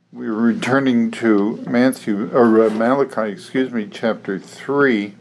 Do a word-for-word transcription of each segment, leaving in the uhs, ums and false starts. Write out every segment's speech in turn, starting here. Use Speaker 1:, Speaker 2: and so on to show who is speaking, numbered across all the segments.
Speaker 1: We're returning to Matthew, or uh, Malachi, excuse me, chapter three.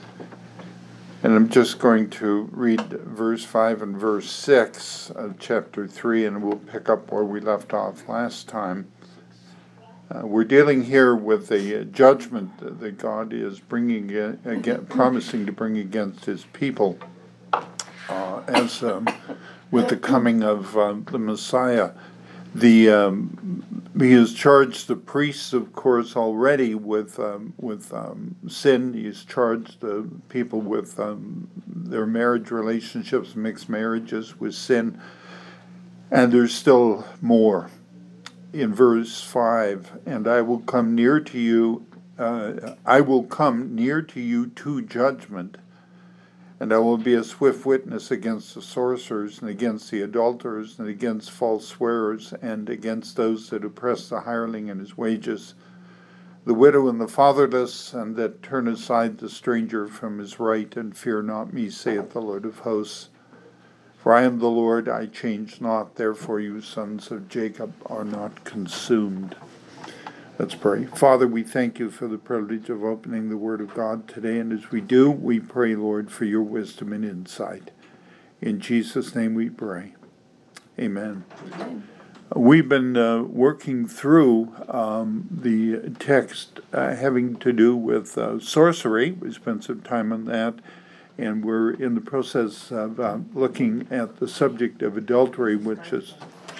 Speaker 1: And I'm just going to read verse five and verse six of chapter three, and we'll pick up where we left off last time. Uh, we're dealing here with a judgment that God is bringing, again, promising to bring against his people uh, as um, with the coming of uh, the Messiah. The um, he has charged the priests, of course, already with um, with um, sin. He's charged the people with um, their marriage relationships, mixed marriages, with sin. And there's still more. In verse five, and I will come near to you, uh, I will come near to you to judgment, and I will be a swift witness against the sorcerers, and against the adulterers, and against false swearers, and against those that oppress the hireling and his wages, the widow and the fatherless, and that turn aside the stranger from his right, and fear not me, saith the Lord of hosts. For I am the Lord, I change not, therefore you sons of Jacob are not consumed. Let's pray. Father, we thank you for the privilege of opening the Word of God today, and as we do, we pray, Lord, for your wisdom and insight. In Jesus' name we pray. Amen. Amen. We've been uh, working through um, the text uh, having to do with uh, sorcery. We spent some time on that. And we're in the process of uh, looking at the subject of adultery, which is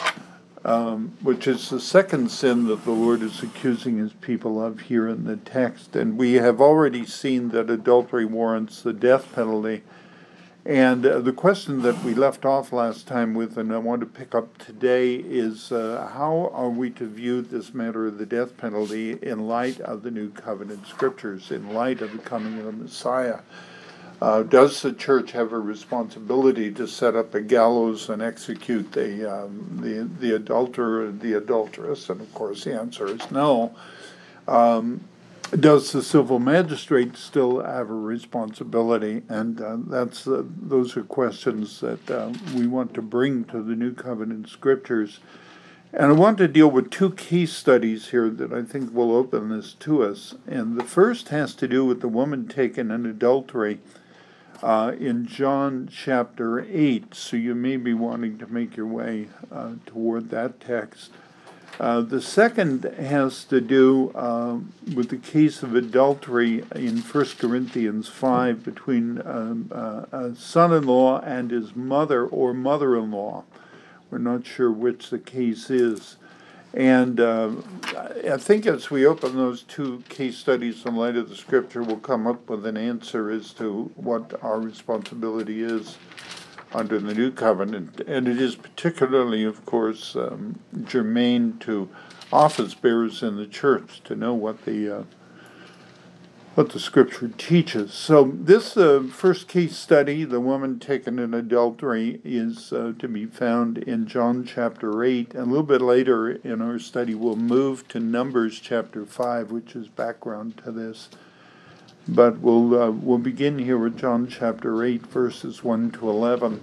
Speaker 1: um, which is the second sin that the Lord is accusing his people of here in the text. And we have already seen that adultery warrants the death penalty. And uh, the question that we left off last time with, and I want to pick up today, is uh, how are we to view this matter of the death penalty in light of the New Covenant Scriptures, in light of the coming of the Messiah? Uh, does the church have a responsibility to set up a gallows and execute the um, the the adulterer and the adulteress? And of course, the answer is no. Um, does the civil magistrate still have a responsibility? And uh, that's uh, those are questions that uh, we want to bring to the New Covenant Scriptures. And I want to deal with two case studies here that I think will open this to us. And the first has to do with the woman taken in adultery. Uh, in John chapter eight, so you may be wanting to make your way uh, toward that text. Uh, the second has to do uh, with the case of adultery in First Corinthians five between um, uh, a son-in-law and his mother or mother-in-law. We're not sure which the case is. And uh, I think as we open those two case studies in light of the Scripture, we'll come up with an answer as to what our responsibility is under the New Covenant. And it is particularly, of course, um, germane to office bearers in the church to know what the uh, what the Scripture teaches. So this uh, first case study, the woman taken in adultery, is uh, to be found in John chapter eight. And a little bit later in our study, we'll move to Numbers chapter five, which is background to this. But we'll uh, we'll begin here with John chapter eight, verses one to eleven.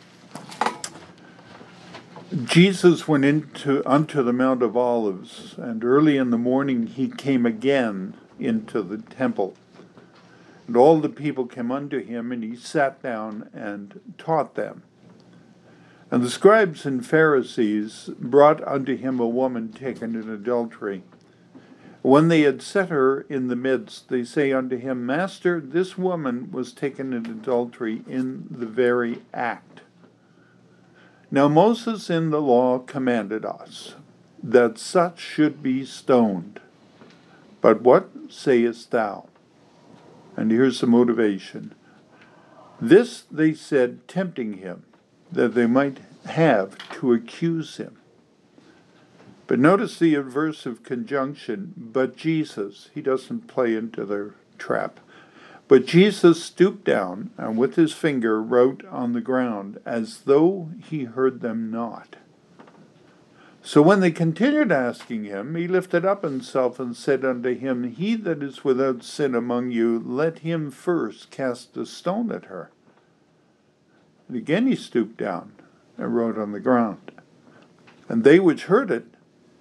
Speaker 1: Jesus went into unto the Mount of Olives, and early in the morning he came again into the temple. And all the people came unto him, and he sat down and taught them. And the scribes and Pharisees brought unto him a woman taken in adultery. When they had set her in the midst, they say unto him, Master, this woman was taken in adultery in the very act. Now Moses in the law commanded us that such should be stoned. But what sayest thou? And here's the motivation. This they said, tempting him, that they might have to accuse him. But notice the aversive conjunction, but Jesus. He doesn't play into their trap. But Jesus stooped down and with his finger wrote on the ground, as though he heard them not. So when they continued asking him, he lifted up himself and said unto him, He that is without sin among you, let him first cast a stone at her. And again he stooped down and wrote on the ground. And they which heard it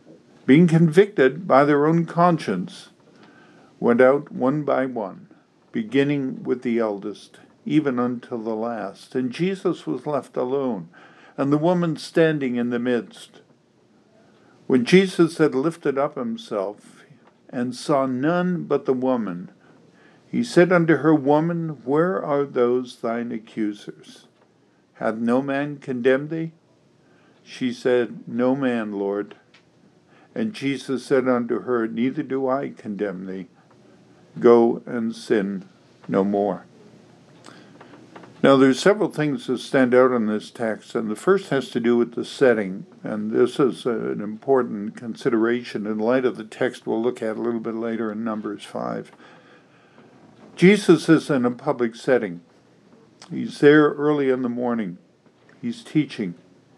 Speaker 1: being convicted by their own conscience, went out one by one, beginning with the eldest, even until the last. And Jesus was left alone, and the woman standing in the midst. When Jesus had lifted up himself, and saw none but the woman, he said unto her, Woman, where are those thine accusers? Hath no man condemned thee? She said, No man, Lord. And Jesus said unto her, Neither do I condemn thee. Go and sin no more. Now, there's several things that stand out in this text, and the first has to do with the setting, and this is an important consideration in light of the text we'll look at a little bit later in Numbers five. Jesus is in a public setting. He's there early in the morning. He's teaching.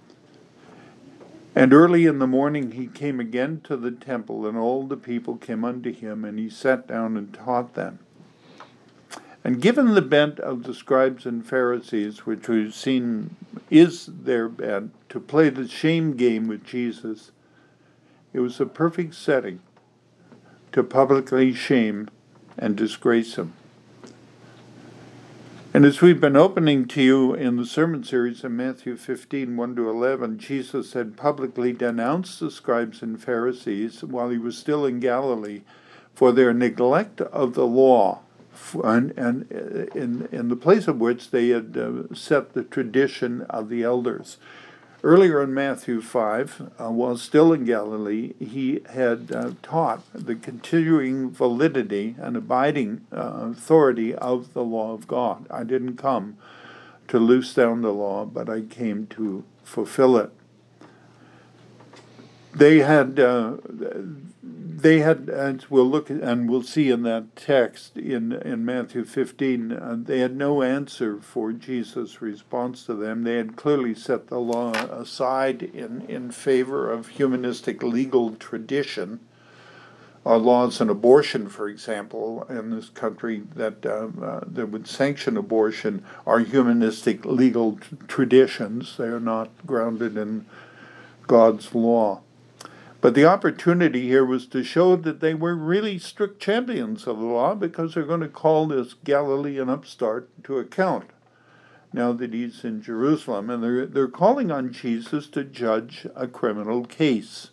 Speaker 1: And early in the morning he came again to the temple, and all the people came unto him, and he sat down and taught them. And given the bent of the scribes and Pharisees, which we've seen is their bent, to play the shame game with Jesus, it was a perfect setting to publicly shame and disgrace him. And as we've been opening to you in the sermon series in Matthew fifteen, one to eleven, Jesus had publicly denounced the scribes and Pharisees while he was still in Galilee for their neglect of the law, and, and in, in the place of which they had uh, set the tradition of the elders. Earlier in Matthew five, uh, while still in Galilee, he had uh, taught the continuing validity and abiding uh, authority of the law of God. I didn't come to loose down the law, but I came to fulfill it. They had, uh, they had, as we'll look at, and we'll see in that text in, in Matthew fifteen, uh, they had no answer for Jesus' response to them. They had clearly set the law aside in, in favor of humanistic legal tradition. Our laws on abortion, for example, in this country that uh, uh, that would sanction abortion are humanistic legal t- traditions. They are not grounded in God's law. But the opportunity here was to show that they were really strict champions of the law, because they're going to call this Galilean upstart to account now that he's in Jerusalem. And they're, they're calling on Jesus to judge a criminal case.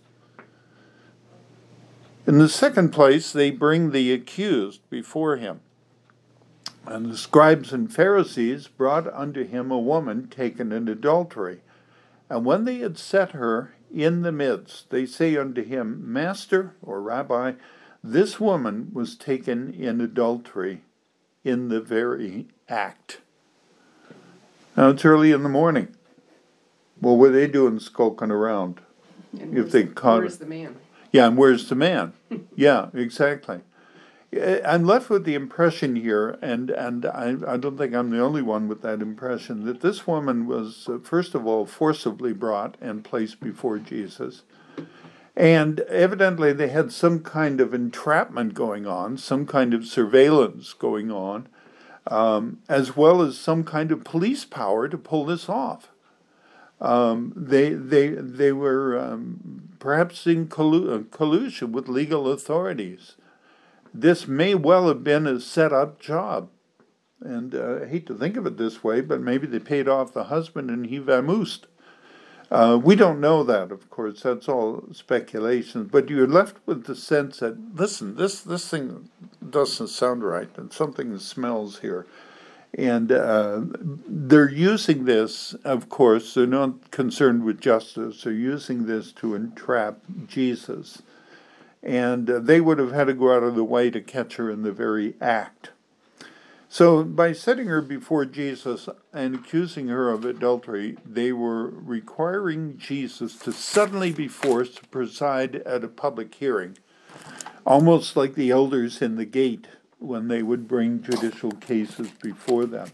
Speaker 1: In the second place, they bring the accused before him. And the scribes and Pharisees brought unto him a woman taken in adultery. And when they had set her in the midst, they say unto him, Master, or Rabbi, this woman was taken in adultery in the very act. Now it's early in the morning. Well, what are they doing skulking around?
Speaker 2: And
Speaker 1: if they
Speaker 2: the,
Speaker 1: caught
Speaker 2: where's the man?
Speaker 1: Yeah, and where's the man? Yeah, exactly. I'm left with the impression here, and, and I, I don't think I'm the only one with that impression, that this woman was, uh, first of all, forcibly brought and placed before Jesus. And evidently they had some kind of entrapment going on, some kind of surveillance going on, um, as well as some kind of police power to pull this off. Um, they they they were um, perhaps in collu- collusion with legal authorities. This may well have been a set-up job. And uh, I hate to think of it this way, but maybe they paid off the husband and he vamoosed. Uh, we don't know that, of course. That's all speculation. But you're left with the sense that, listen, this, this thing doesn't sound right, and something smells here. And uh, they're using this, of course, they're not concerned with justice. They're using this to entrap Jesus. And uh, they would have had to go out of the way to catch her in the very act. So by setting her before Jesus and accusing her of adultery, they were requiring Jesus to suddenly be forced to preside at a public hearing, almost like the elders in the gate when they would bring judicial cases before them.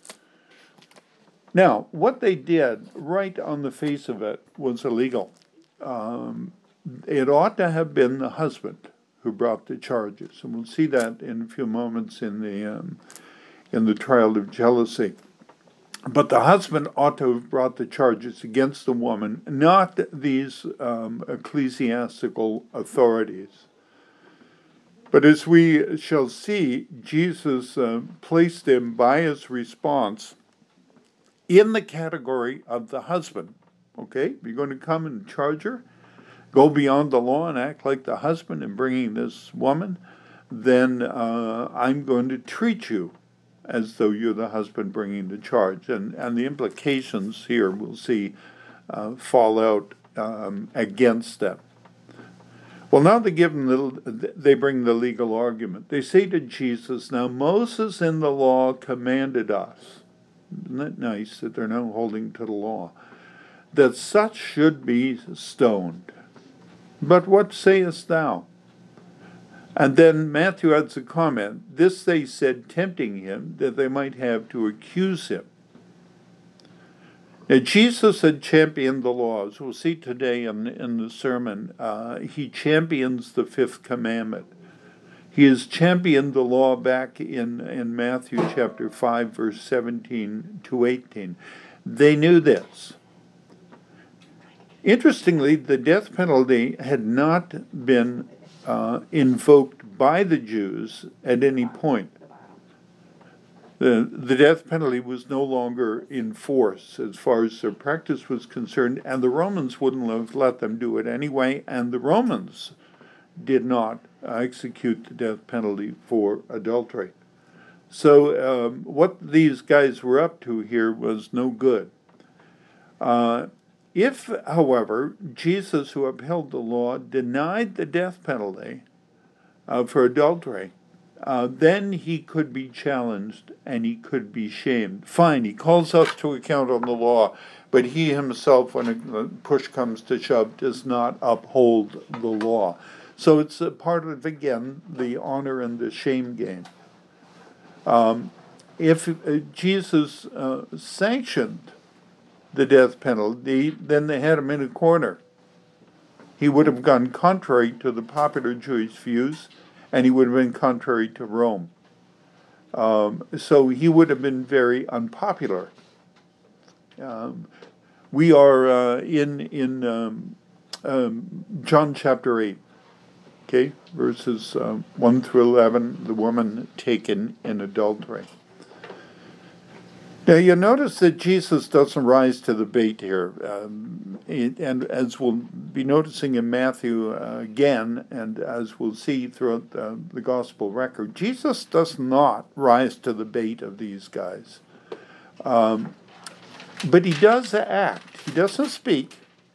Speaker 1: Now, what they did, right on the face of it, was illegal. Um, It ought to have been the husband who brought the charges, and we'll see that in a few moments in the um, in the trial of jealousy. But the husband ought to have brought the charges against the woman, not these um, ecclesiastical authorities. But as we shall see, Jesus uh, placed him by his response in the category of the husband. Okay, you're going to come and charge her, go beyond the law and act like the husband in bringing this woman, then uh, I'm going to treat you as though you're the husband bringing the charge. And, and the implications here, we'll see, uh, fall out um, against them. Well, now they give them the, they bring the legal argument. They say to Jesus, now Moses in the law commanded us, isn't it nice that they're now holding to the law, that such should be stoned. But what sayest thou? And then Matthew adds a comment, this they said tempting him, that they might have to accuse him. Now, Jesus had championed the laws. We'll see today in, in the sermon, uh, he champions the fifth commandment. He has championed the law back in, in Matthew chapter five, verse seventeen to eighteen. They knew this. Interestingly, the death penalty had not been uh, invoked by the Jews at any point. The, the death penalty was no longer in force as far as their practice was concerned, and the Romans wouldn't have let them do it anyway, and the Romans did not uh, execute the death penalty for adultery. So um, what these guys were up to here was no good. Uh, if, however, Jesus, who upheld the law, denied the death penalty uh, for adultery, Uh, then he could be challenged and he could be shamed. Fine, he calls us to account on the law, but he himself, when a push comes to shove, does not uphold the law. So it's a part of, again, the honor and the shame game. Um, if uh, Jesus uh, sanctioned the death penalty, then they had him in a corner. He would have gone contrary to the popular Jewish views, and he would have been contrary to Rome. Um, so he would have been very unpopular. Um, we are uh, in in um, um, John chapter eight, okay, verses um, one through eleven, the woman taken in adultery. Now you notice that Jesus doesn't rise to the bait here, um, it, and as we'll be noticing in Matthew uh, again, and as we'll see throughout the, the gospel record, Jesus does not rise to the bait of these guys. Um, but he does act. He doesn't speak.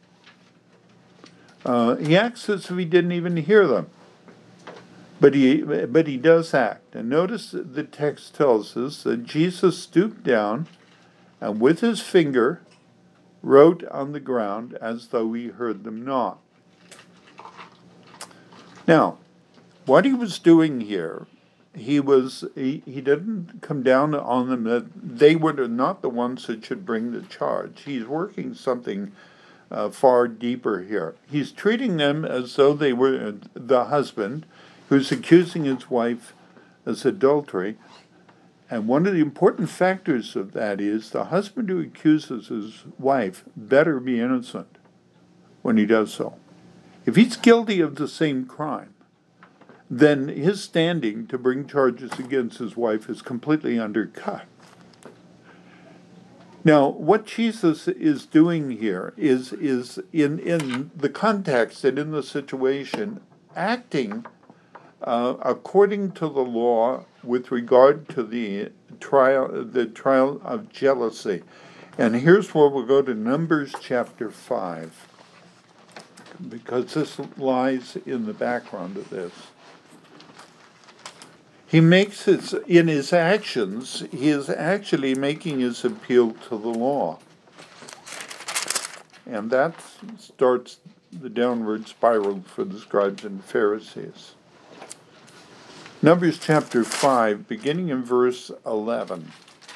Speaker 1: Uh, he acts as if he didn't even hear them. But he, but he does act. And notice the text tells us that Jesus stooped down and with his finger wrote on the ground as though he heard them not. Now, what he was doing here, he was he, he didn't come down on them that they were not the ones that should bring the charge. He's working something uh, far deeper here. He's treating them as though they were the husband who's accusing his wife as adultery. And one of the important factors of that is the husband who accuses his wife better be innocent when he does so. If he's guilty of the same crime, then his standing to bring charges against his wife is completely undercut. Now, what Jesus is doing here is, is in, in the context and in the situation, acting Uh, according to the law with regard to the trial the trial of jealousy. And here's where we'll go to Numbers chapter five, because this lies in the background of this. He makes his, in his actions, he is actually making his appeal to the law. And that starts the downward spiral for the scribes and Pharisees. Numbers chapter five, beginning in verse eleven.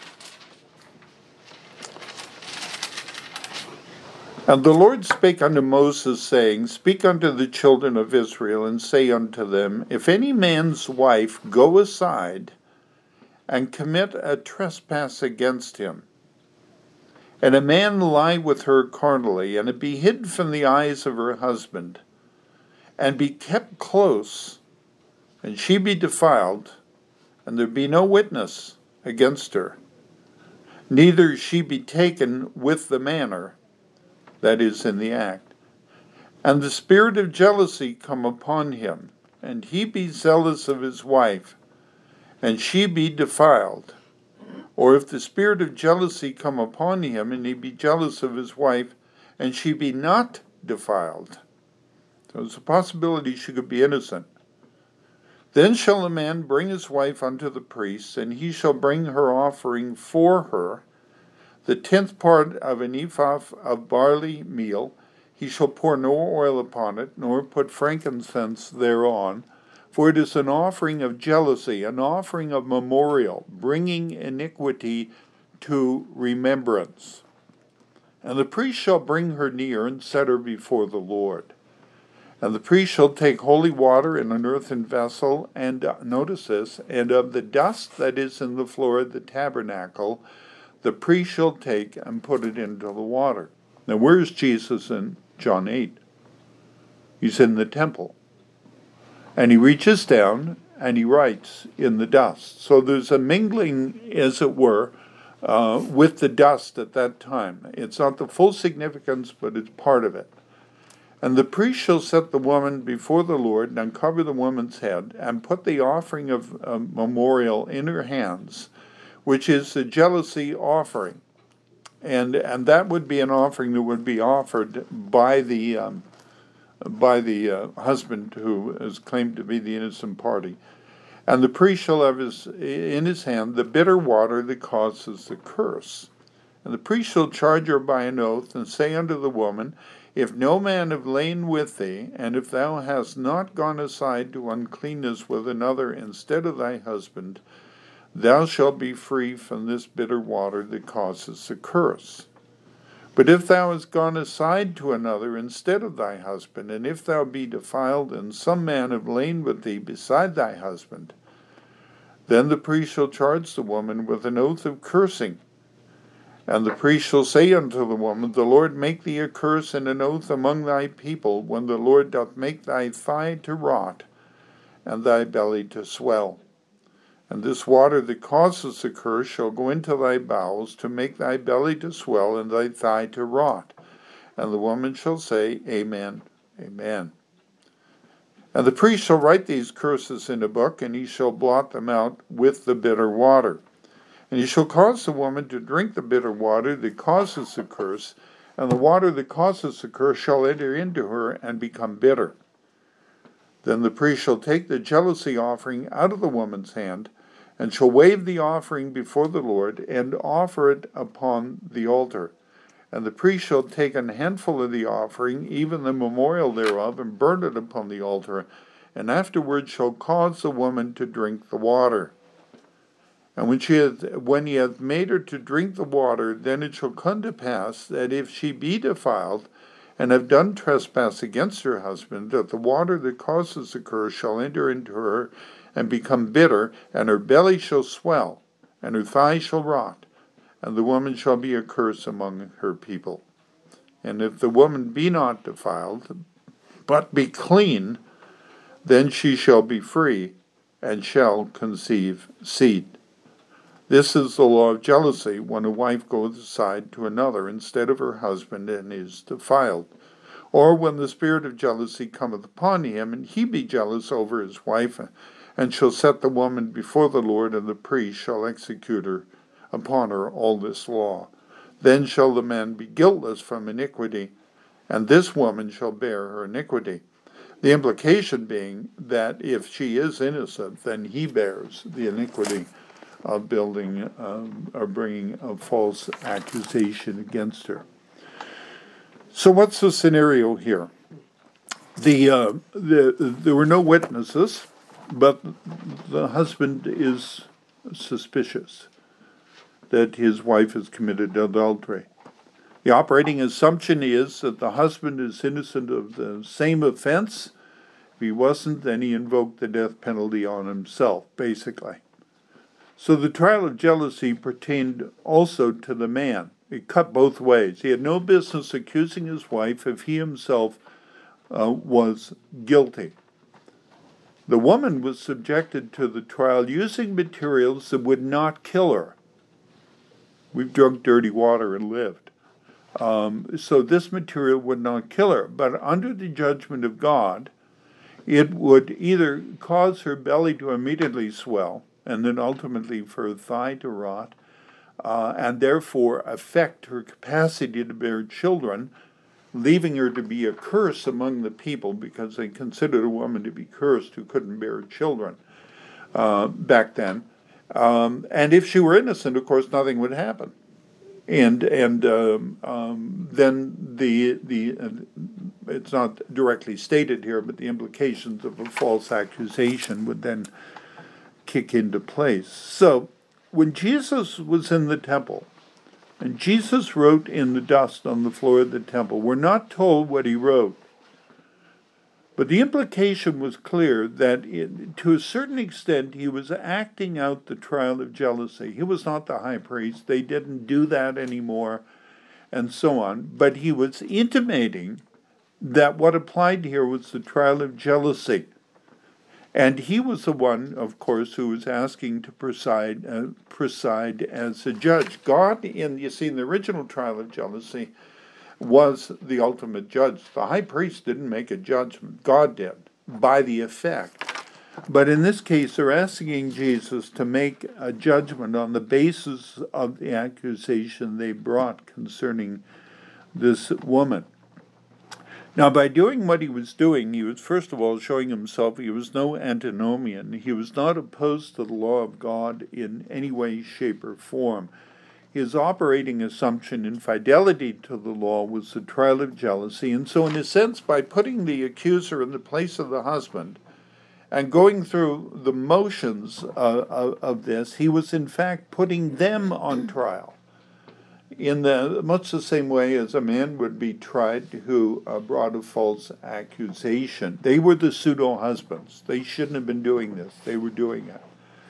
Speaker 1: And the Lord spake unto Moses, saying, Speak unto the children of Israel, and say unto them, If any man's wife go aside, and commit a trespass against him, and a man lie with her carnally, and it be hid from the eyes of her husband, and be kept close, and she be defiled, and there be no witness against her, neither she be taken with the manner, that is, in the act, and the spirit of jealousy come upon him, and he be zealous of his wife, and she be defiled. Or if the spirit of jealousy come upon him, and he be jealous of his wife, and she be not defiled. So there's a possibility she could be innocent. Then shall a man bring his wife unto the priest, and he shall bring her offering for her, the tenth part of an ephah of barley meal. He shall pour no oil upon it, nor put frankincense thereon, for it is an offering of jealousy, an offering of memorial, bringing iniquity to remembrance. And the priest shall bring her near, and set her before the Lord. And the priest shall take holy water in an earthen vessel, and, uh, notice this, and of the dust that is in the floor of the tabernacle, the priest shall take and put it into the water. Now, where is Jesus in John eight? He's in the temple. And he reaches down and he writes in the dust. So there's a mingling, as it were, uh, with the dust at that time. It's not the full significance, but it's part of it. And the priest shall set the woman before the Lord, and uncover the woman's head, and put the offering of uh, memorial in her hands, which is the jealousy offering. And and that would be an offering that would be offered by the um, by the uh, husband who is claimed to be the innocent party. And the priest shall have his, in his hand the bitter water that causes the curse. And the priest shall charge her by an oath, and say unto the woman, If no man have lain with thee, and if thou hast not gone aside to uncleanness with another instead of thy husband, thou shalt be free from this bitter water that causes the curse. But if thou hast gone aside to another instead of thy husband, and if thou be defiled, and some man have lain with thee beside thy husband, then the priest shall charge the woman with an oath of cursing. And the priest shall say unto the woman, The Lord make thee a curse and an oath among thy people, when the Lord doth make thy thigh to rot, and thy belly to swell. And this water that causes the curse shall go into thy bowels, to make thy belly to swell, and thy thigh to rot. And the woman shall say, Amen, Amen. And the priest shall write these curses in a book, and he shall blot them out with the bitter water. And he shall cause the woman to drink the bitter water that causes the curse, and the water that causes the curse shall enter into her and become bitter. Then the priest shall take the jealousy offering out of the woman's hand, and shall wave the offering before the Lord, and offer it upon the altar. And the priest shall take an handful of the offering, even the memorial thereof, and burn it upon the altar, and afterward shall cause the woman to drink the water. And when she hath, when he hath made her to drink the water, then it shall come to pass that if she be defiled, and have done trespass against her husband, that the water that causes the curse shall enter into her, and become bitter, and her belly shall swell, and her thigh shall rot, and the woman shall be a curse among her people. And if the woman be not defiled, but be clean, then she shall be free, and shall conceive seed. This is the law of jealousy, when a wife goeth aside to another instead of her husband, and is defiled. Or when the spirit of jealousy cometh upon him, and he be jealous over his wife, and shall set the woman before the Lord, and the priest shall execute her upon her all this law. Then shall the man be guiltless from iniquity, and this woman shall bear her iniquity. The implication being that if she is innocent, then he bears the iniquity of building um, or bringing a false accusation against her. So what's the scenario here? The, uh, the there were no witnesses, but the husband is suspicious that his wife has committed adultery. The operating assumption is that the husband is innocent of the same offense. If he wasn't, then he invoked the death penalty on himself, basically. So the trial of jealousy pertained also to the man. It cut both ways. He had no business accusing his wife if he himself uh, was guilty. The woman was subjected to the trial using materials that would not kill her. We've drunk dirty water and lived. Um, so this material would not kill her. But under the judgment of God, it would either cause her belly to immediately swell, and then ultimately for her thigh to rot, uh, and therefore affect her capacity to bear children, leaving her to be a curse among the people, because they considered a woman to be cursed who couldn't bear children uh, back then. Um, and if she were innocent, of course, nothing would happen. And and um, um, then the the uh, it's not directly stated here, but the implications of a false accusation would then kick into place. So when Jesus was in the temple, and Jesus wrote in the dust on the floor of the temple, we're not told what he wrote. But the implication was clear that it, to a certain extent he was acting out the trial of jealousy. He was not the high priest. They didn't do that anymore, and so on. But he was intimating that what applied here was the trial of jealousy. And he was the one, of course, who was asking to preside, uh, preside as a judge. God, in you see, in the original trial of jealousy, was the ultimate judge. The high priest didn't make a judgment. God did, by the effect. But in this case, they're asking Jesus to make a judgment on the basis of the accusation they brought concerning this woman. Now, by doing what he was doing, he was, first of all, showing himself he was no antinomian. He was not opposed to the law of God in any way, shape, or form. His operating assumption in fidelity to the law was the trial of jealousy. And so, in a sense, by putting the accuser in the place of the husband and going through the motions uh, of, of this, he was, in fact, putting them on trial. In the much the same way as a man would be tried who uh, brought a false accusation. They were the pseudo-husbands. They shouldn't have been doing this. They were doing it.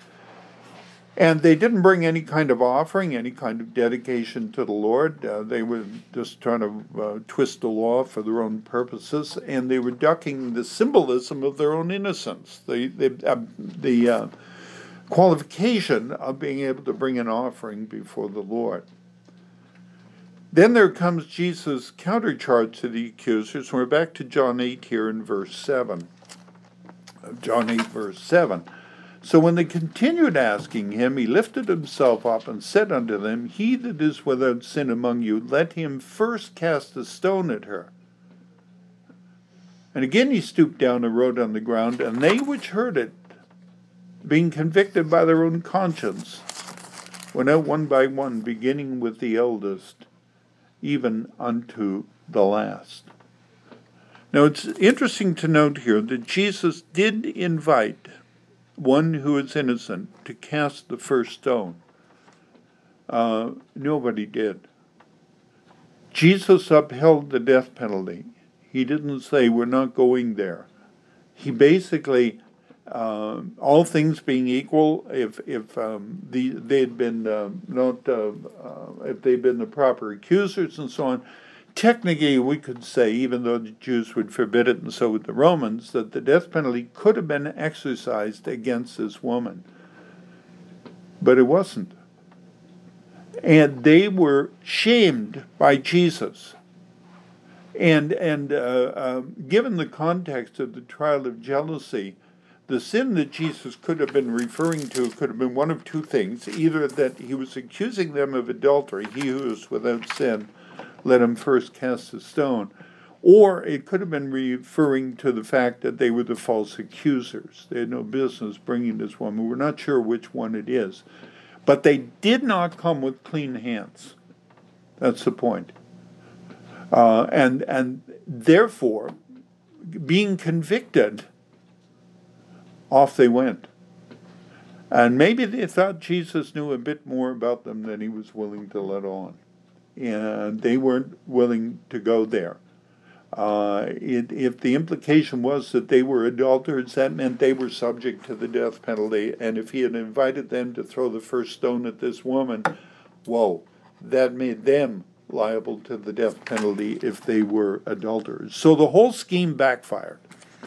Speaker 1: And they didn't bring any kind of offering, any kind of dedication to the Lord. Uh, they were just trying to uh, twist the law for their own purposes, and they were ducking the symbolism of their own innocence, the, the, uh, the uh, qualification of being able to bring an offering before the Lord. Then there comes Jesus' countercharge to the accusers. We're back to John eight here in verse seven. John eight, verse seven. So when they continued asking him, he lifted himself up and said unto them, He that is without sin among you, let him first cast a stone at her. And again he stooped down and wrote on the ground, and they which heard it, being convicted by their own conscience, went out one by one, beginning with the eldest, even unto the last. Now it's interesting to note here that Jesus did invite one who is innocent to cast the first stone. Uh, nobody did. Jesus upheld the death penalty. He didn't say we're not going there. He basically, uh, all things being equal, if if um, the they had been uh, not uh, uh, if they'd been the proper accusers and so on, technically we could say, even though the Jews would forbid it and so would the Romans, that the death penalty could have been exercised against this woman. But it wasn't. And they were shamed by Jesus. And and uh, uh, given the context of the trial of jealousy, the sin that Jesus could have been referring to could have been one of two things. Either that he was accusing them of adultery, he who is without sin, let him first cast a stone. Or it could have been referring to the fact that they were the false accusers. They had no business bringing this woman. We're not sure which one it is. But they did not come with clean hands. That's the point. Uh, and and therefore, being convicted, off they went. And maybe they thought Jesus knew a bit more about them than he was willing to let on. And they weren't willing to go there. Uh, it, if the implication was that they were adulterers, that meant they were subject to the death penalty. And if he had invited them to throw the first stone at this woman, whoa, that made them liable to the death penalty if they were adulterers. So the whole scheme backfired.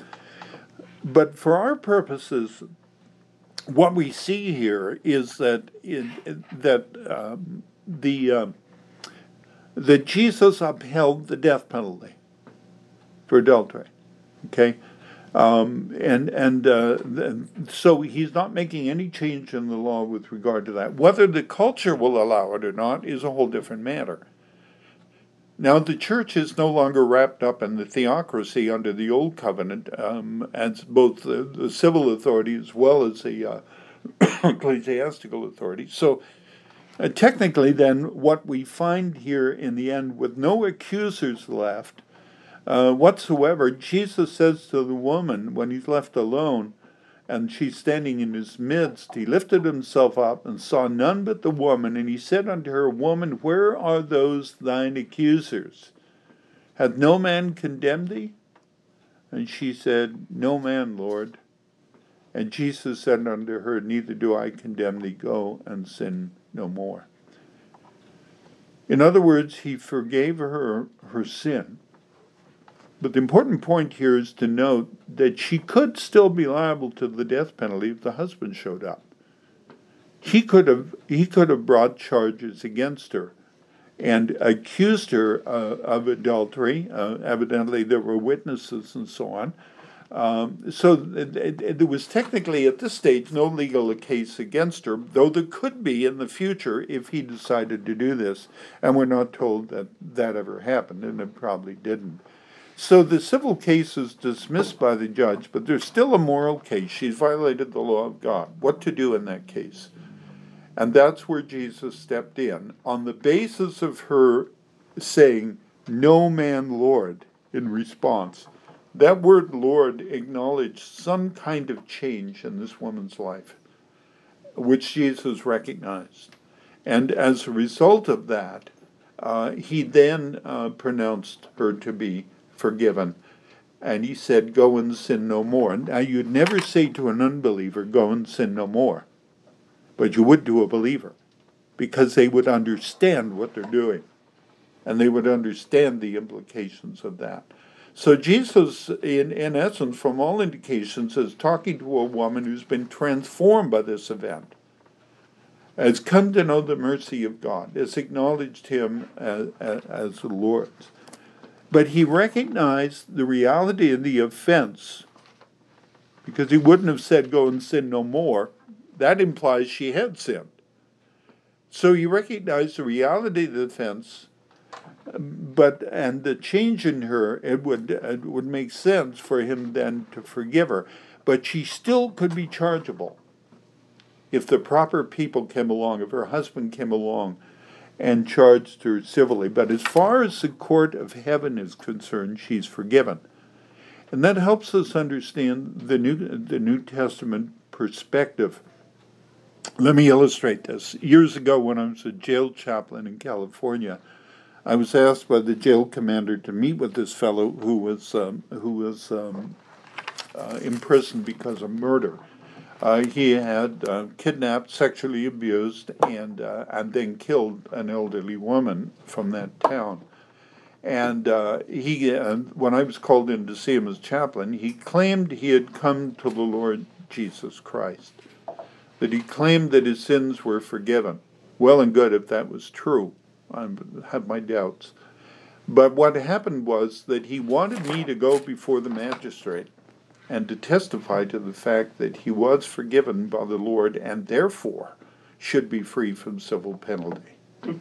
Speaker 1: But for our purposes, what we see here is that it, that um, the uh, that Jesus upheld the death penalty for adultery. Okay, um, and and uh, so he's not making any change in the law with regard to that. Whether the culture will allow it or not is a whole different matter. Now, the church is no longer wrapped up in the theocracy under the Old Covenant, um, as both the, the civil authority as well as the uh, ecclesiastical authority. So, uh, technically, then, what we find here in the end, with no accusers left uh, whatsoever, Jesus says to the woman when he's left alone, and she's standing in his midst, he lifted himself up and saw none but the woman, and he said unto her, Woman, where are those thine accusers? Hath no man condemned thee? And she said, No man, Lord. And Jesus said unto her, Neither do I condemn thee. Go and sin no more. In other words, he forgave her her sin. But the important point here is to note that she could still be liable to the death penalty if the husband showed up. He could have he could have brought charges against her and accused her uh, of adultery. Uh, evidently, there were witnesses and so on. Um, so it, it, it, there was technically at this stage no legal case against her, though there could be in the future if he decided to do this. And we're not told that that ever happened, and it probably didn't. So the civil case is dismissed by the judge, but there's still a moral case. She's violated the law of God. What to do in that case? And that's where Jesus stepped in on the basis of her saying, No man, Lord, in response. That word Lord acknowledged some kind of change in this woman's life, which Jesus recognized. And as a result of that, uh, he then uh, pronounced her to be forgiven. And he said, Go and sin no more. Now, you'd never say to an unbeliever, Go and sin no more. But you would to a believer, because they would understand what they're doing. And they would understand the implications of that. So Jesus, in, in essence, from all indications, is talking to a woman who's been transformed by this event, has come to know the mercy of God, has acknowledged him as, as, as the Lord's. But he recognized the reality of the offense, because he wouldn't have said, Go and sin no more. That implies she had sinned. So he recognized the reality of the offense, but and the change in her, it would it would make sense for him then to forgive her. But she still could be chargeable if the proper people came along, if her husband came along and charged her civilly. But as far as the court of heaven is concerned, she's forgiven. And that helps us understand the New, the New Testament perspective. Let me illustrate this. Years ago, when I was a jail chaplain in California, I was asked by the jail commander to meet with this fellow who was um, who was um, uh, imprisoned because of murder. Uh, he had uh, kidnapped, sexually abused, and uh, and then killed an elderly woman from that town. And uh, he, uh, when I was called in to see him as chaplain, he claimed he had come to the Lord Jesus Christ, that he claimed that his sins were forgiven. Well and good if that was true. I have my doubts. But what happened was that he wanted me to go before the magistrate and to testify to the fact that he was forgiven by the Lord and therefore should be free from civil penalty.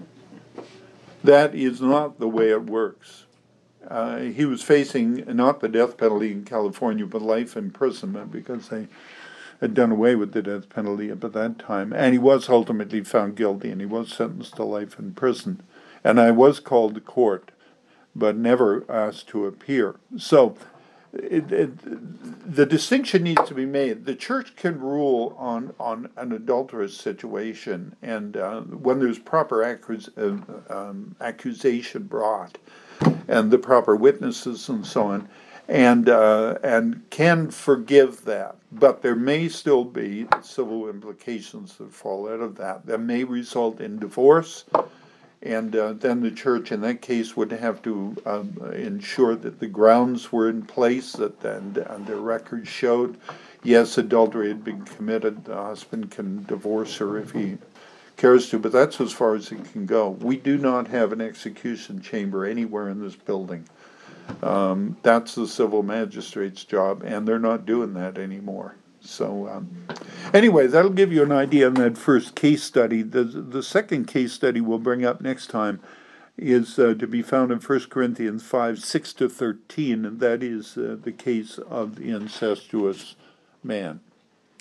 Speaker 1: That is not the way it works. Uh, he was facing not the death penalty in California, but life imprisonment, because they had done away with the death penalty at that time. And he was ultimately found guilty, and he was sentenced to life in prison. And I was called to court, but never asked to appear. So it, it, the distinction needs to be made. The church can rule on, on an adulterous situation, and uh, when there's proper accus- uh, um, accusation brought, and the proper witnesses and so on, and uh, and can forgive that. But there may still be civil implications that fall out of that. That may result in divorce. And uh, then the church, in that case, would have to um, ensure that the grounds were in place, that and, and the records showed, yes, adultery had been committed. The husband can divorce her if he cares to, but that's as far as it can go. We do not have an execution chamber anywhere in this building. Um, that's the civil magistrate's job, and they're not doing that anymore. So um, anyway, that'll give you an idea on that first case study. The, the second case study we'll bring up next time is uh, to be found in First Corinthians five, six to thirteen, and that is uh, the case of the incestuous man.